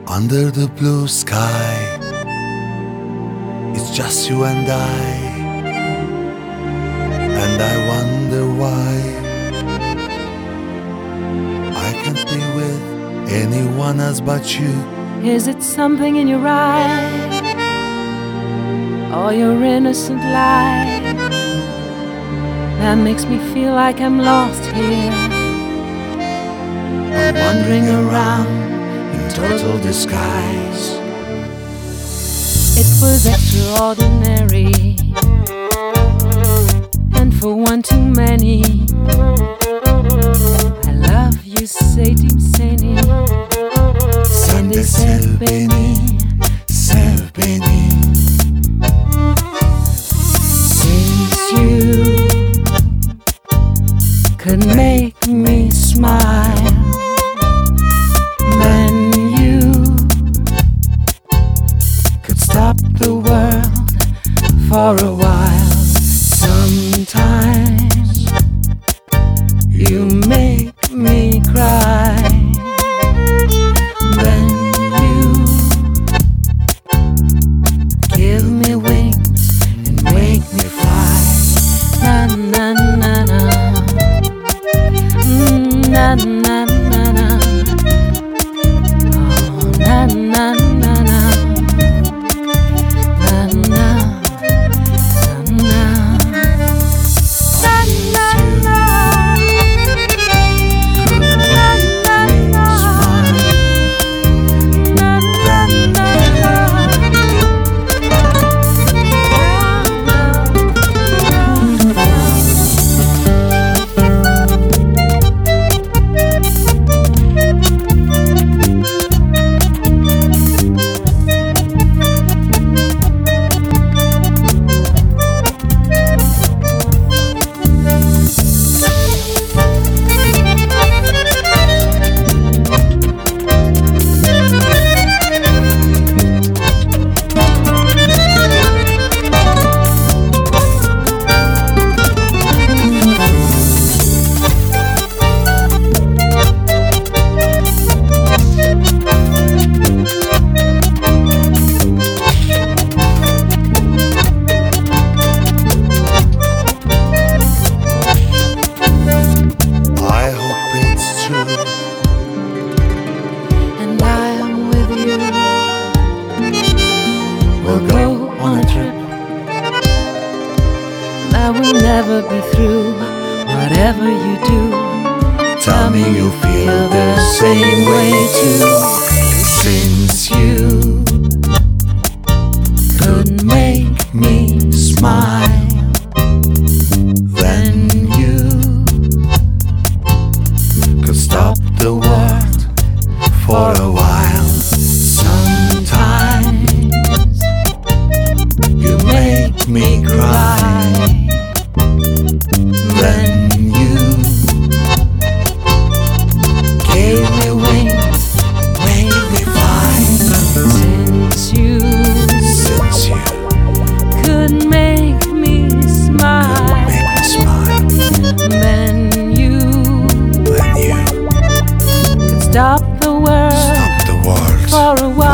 Under the blue sky, it's just you and I wonder why I can't be with anyone else but you. Is it something in your eye, or your innocent lie, that makes me feel like I'm lost here? I'm wandering around in total disguise. It was extraordinary, and for one too many. I love you, Satim Seni. Sen de sev beni, sev beni. Since you could make me smile, then you could stop the world for a while. Sometimes you make me cry, then you give me wings and make me fly. Na na na na, na na na na, oh, na na na na, na na. We'll go on a trip that will never be through. Whatever you do, Tell me you feel the same way too. since you could make me smile, Then you could stop the world for a while. sometimes You make me cry, then you gave me wings, made me fly. since you Since you could make me smile, make me smile, then you then you could stop the world stop the world for a while.